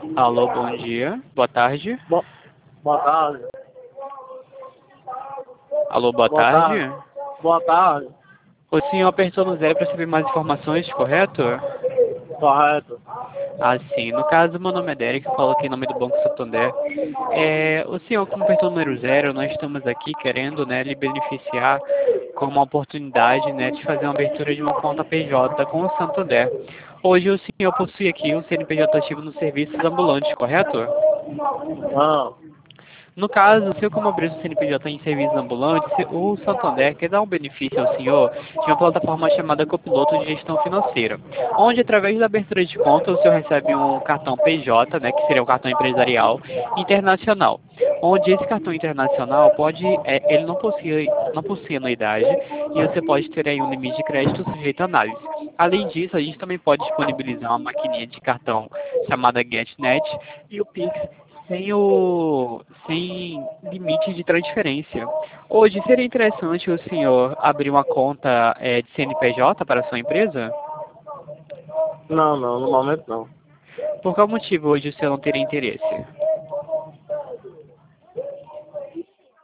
Alô, bom dia. Boa tarde. Bo- Boa tarde. Alô, boa Boa tarde. tarde. Boa tarde. O senhor apertou no zero para saber mais informações, correto? Correto. Ah, sim. No caso, meu nome é Derek, eu falo aqui em nome do Banco Santander. O senhor, como apertou o número zero, nós estamos aqui querendo, né, lhe beneficiar com uma oportunidade, né, de fazer uma abertura de uma conta PJ com o Santander. Hoje o senhor possui aqui um CNPJ ativo nos serviços ambulantes, correto? Ah, No caso, se eu como abrir o CNPJ em serviços ambulantes, o Santander quer dar um benefício ao senhor de uma plataforma chamada Copiloto de Gestão Financeira, onde através da abertura de conta o senhor recebe um cartão PJ, né, que seria um cartão empresarial internacional, onde esse cartão internacional ele não possui anuidade e você pode ter aí um limite de crédito sujeito a análise. Além disso, a gente também pode disponibilizar uma maquininha de cartão chamada GetNet e o Pix sem limite de transferência. Hoje seria interessante o senhor abrir uma conta de CNPJ para a sua empresa? não, no momento não. Por qual motivo hoje o senhor não teria interesse?